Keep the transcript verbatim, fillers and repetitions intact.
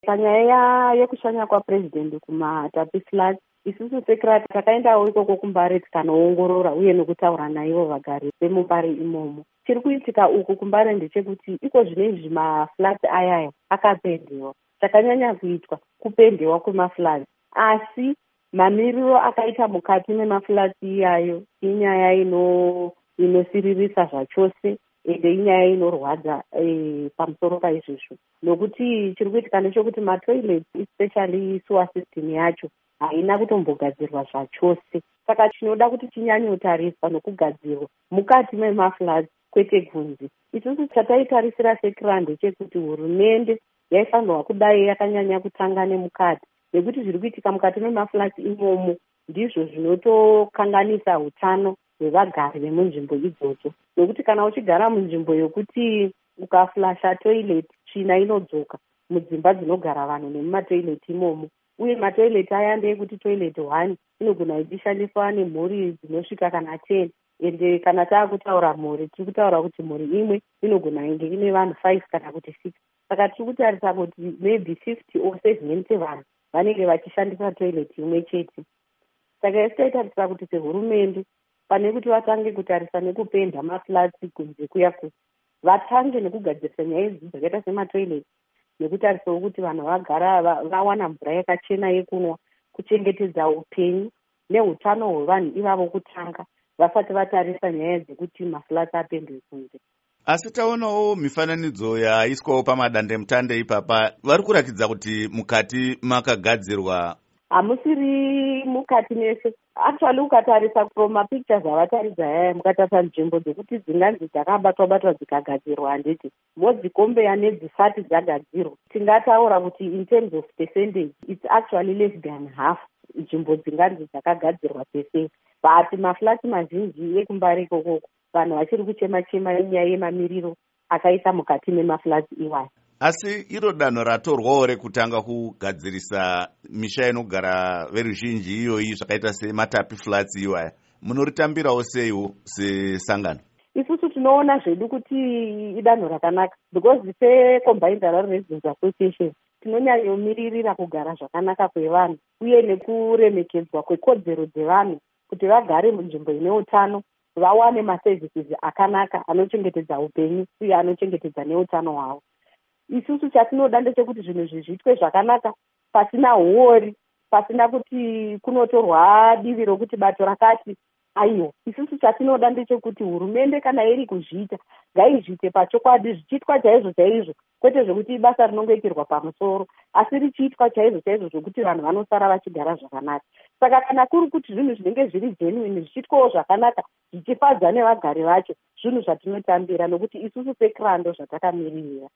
Panyaya yekushanya kwaPresident kuMatapi Flats, isusu sekrati takaendawo ikoko kuMbare tikanoongorora uye nekutaura naivo vagari vemuMbare imomo. Chiri kuitika uku kuMbare ndechekuti iko zvinezvi maflats ayaya akapendewa. Chakanyanya kuitwa kupendewa kwemaflats, asi mamiriro akaita mukati memaflats iyayo inyaya ino inosiririsa zvachose ende inyaya inorwadza e, pamusoro paizvozvo, nokuti chiri kuitika ndechekuti matoilet especially sewer system yacho haina kutombogadzirwa zvachose. Saka chinoda kuti chinyanyotariswa nokugadzirwa mukati memaflats kwete kunze. Isusu chataitarisira sekira ndechekuti hurumende yaifanirwa kudai yakanyanya kutanga nemukati, nekuti zviri kuitika mukati memaflats imomo ndizvo zvinotokanganisa utano hwevagari vemunzvimbo idzodzo, nokuti kana uchigara munzvimbo yokuti ukaflasha toilet tsvina inodzoka mudzimba dzinogara vanhu nemumatoilet imomo, uye matoilet aya ndeyekuti toilet one inogona ichishandiswa nemhuri dzinosvika kana ten, ende kana taakutaura mhuri tiri kutaura kuti mhuri imwe inogona inge ine vanhu five kana kuti six. Saka tiri kutarisa kuti maybe fifty or seventy vanhu vanenge vachishandisa toilet imwe chete. Saka isi taitarisira kuti sehurumende pane kuti vatange kutarisa nekupenda maflats kunze kuya kuti vatange nekugadzirisa nyaya idzi dzakaita sematoilet, nekutarisawo kuti vanhu vagara vawana mvura yakachena yekunwa, kuchengetedza upenyu neutano hwevanhu ivavo kutanga vasati vatarisa nyaya dzekuti maflats apendwe kunze. Asi taonawo mifananidzo yaiswawo pamadandemutande ipapa, vari kuratidza kuti mukati makagadzirwa. Hamusiri mukati mese. Actually ukatarisa from mapictures avataridza yaya, mukatarisa nzvimbo dzekuti dzinganzi dzakabatwa batwa dzikagadzirwa handiti modzikombeya nedzisati dzagadzirwa, tingataura kuti in terms of percentage it's actually less than half nzvimbo dzinganzi dzakagadzirwa pese. But maflats mazhinji ekuMbare ikokoko vanhu vachiri kuchema chema nenyaya yemamiriro akaisa mukati memaflats iwayo. Asi iro danho ratorwawo rekutanga kugadzirisa misha inogara veruzhinji iyoyi zvakaita seMatapi Flats iwaya, munoritambirawo seiwo sesangano? Isusu tinoona zvedu kuti idanho rakanaka, because seCombined Rural Residents Association tinonyanyomiririra kugara zvakanaka kwevanhu uye nekuremekedzwa kwekodzero dzevanhu kuti vagare munzvimbo ine utano, vawane maservices akanaka anochengetedza upenyu uye anochengetedza neutano hwavo. Isusu chatinoda ndechekuti zvinhu izvi zviitwe zvakanaka pasina huori, pasina kuti kunotorwa divi rokuti bato rakati aiyo. Isusu chatinoda ndechekuti hurumende kana iri kuzviita ngaizviite pachokwadi, zvichiitwa chaizvo chaizvo, kwete zvokuti ibasa rinongoitirwa pamusoro, asi richiitwa chaizvo chaizvo zvokuti vanhu vanosara vachigara zvakanaka. Saka kana kuri kuti zvinhu zvinenge zviri genuine zvichiitwawo zvakanaka zvichifadza nevagari vacho, zvinhu zvatinotambira, nokuti isusu sekrando zvatakamiririra.